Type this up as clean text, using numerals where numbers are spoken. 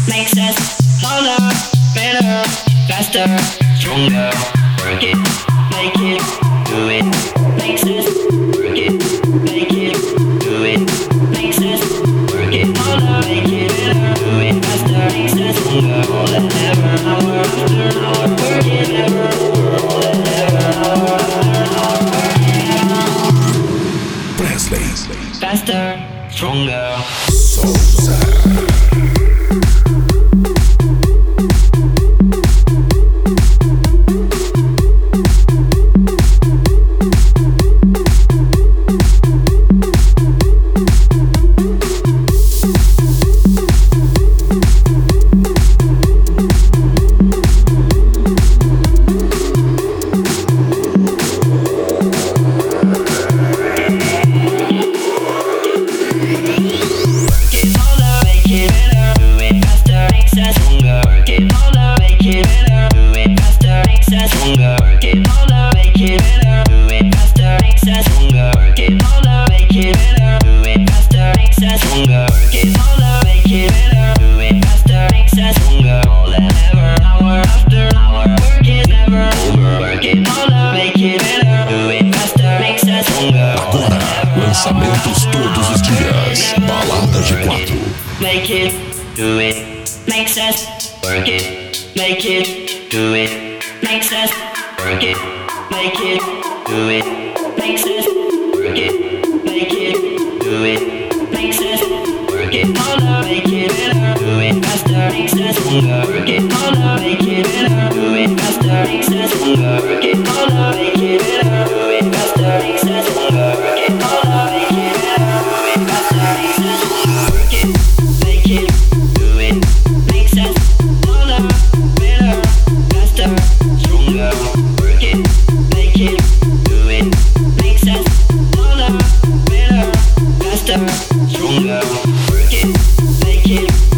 makes us harder, better, faster, stronger. Work it, make it, do it, makes us work it, make it, do it, makes us work it harder, make it better, do it faster, makes us stronger. All that ever, hour after hour, work it ever, all that ever, hour after hour, work it ever. Presley, Faster, stronger. Souza. Lançamentos todos os dias. Baladas de 4. Make it, do it, makes us work it, make it, do it, makes us work it, make it, do it, makes us work it, make it, do it, makes us work it harder, make it better, do it faster, makes us stronger, work it harder, make it better, do it faster, makes us stronger, work it harder, make it better, do it faster, makes us stronger, work it harder, make it better, do it faster, makes us stronger, work it, make it, do it, makes us harder, better, faster, stronger, work it, make it, do it, makes us harder, better, faster, stronger, work it, make it.